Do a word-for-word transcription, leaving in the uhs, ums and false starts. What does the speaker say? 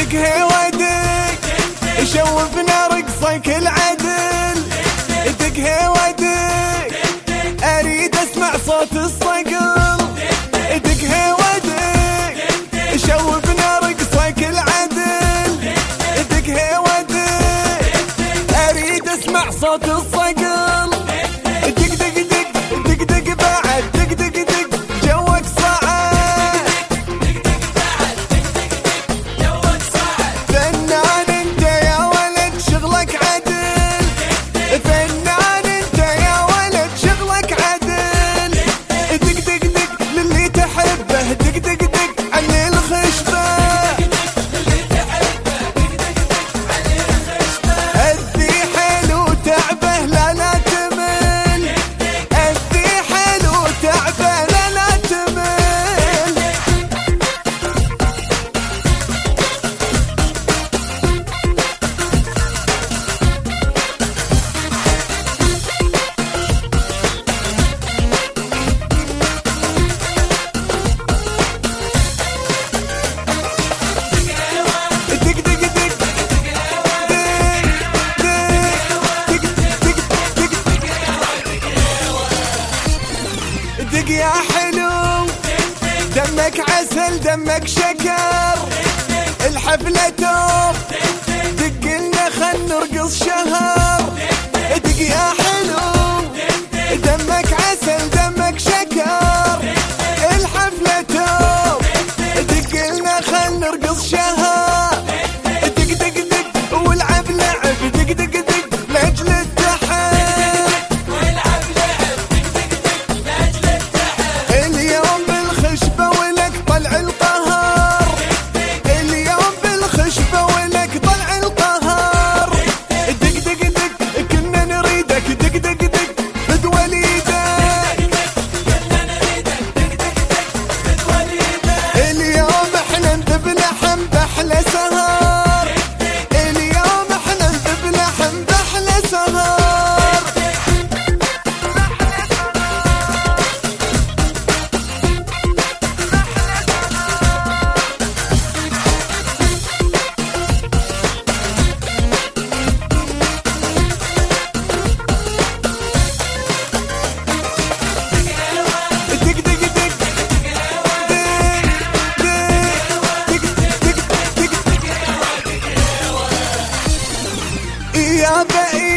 دق هيودك شوفنا رقصك العدل، دق هيودك اريد اسمع صوت الصقل، دق هيودك شوفنا رقصك العدل، دق هيودك اريد اسمع صوت الصقل، دق دق دق دق دق بعد دق دق دق جوك صعد، فنان انت يا ولد شغلك عدل، فنان انت يا ولد شغلك عدل، دق دق دق للي تحبه، دق دق دق علي الخشبه، أذي حلو تعبه لا لا تمل، أذي حلو تعبه لا لا تمل. دق دق دق دق يا حلو دمك عسل دمك شكر، الحفلة توب دق لنا خل نرقص شهر، دق يا حلو دمك عسل دمك شكر، الحفلة توب دق لنا خل نرقص شهر، دق دق دق والعب لعب دق دق دق لاجل التحب، اليوم بالخشبة ولك طلع القهر، اليوم بالخشبة ولك طلع القهر، دق دق دق كنا نريدك، دق دق دق فد وليدك، اليوم احنا نذب لحم بأحلى سهر، اليوم احنا نذب لحم بأحلى سهر. دق دق دق يا بقي